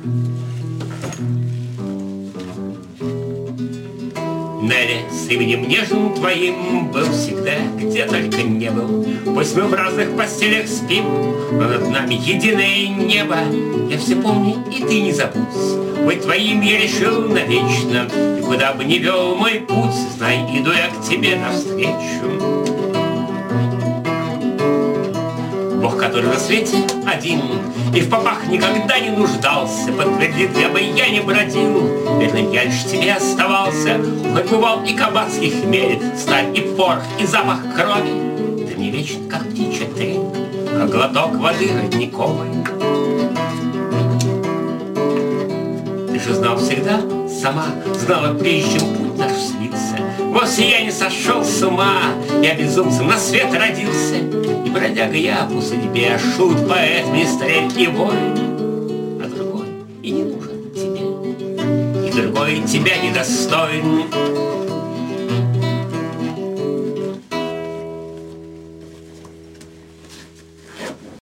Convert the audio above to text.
Нелли, с именем нежным твоим был всегда, где только не был. Пусть мы в разных постелях спим, но над нами единое небо. Я все помню, и ты не забудь. Быть твоим я решил навечно, и куда бы ни вел мой путь, знай, иду я к тебе навстречу. Бог, который на свете один и в попах никогда не нуждался, подтвердит, где бы я ни бродил, верным я лишь тебе оставался. Хоть бывал и кабацкий хмель, сталь и порох, и запах крови, ты мне вечен, как птичья трель, как глоток воды родниковой. Ты же знал всегда, сама знала, прежде чем путь наш слился. Вовсе я не сошел с ума, я безумцем на свет родился. И бродяга я по судьбе, шут, поэт, мистерель и воин. А другой и не нужен тебе, и другой тебя недостоин.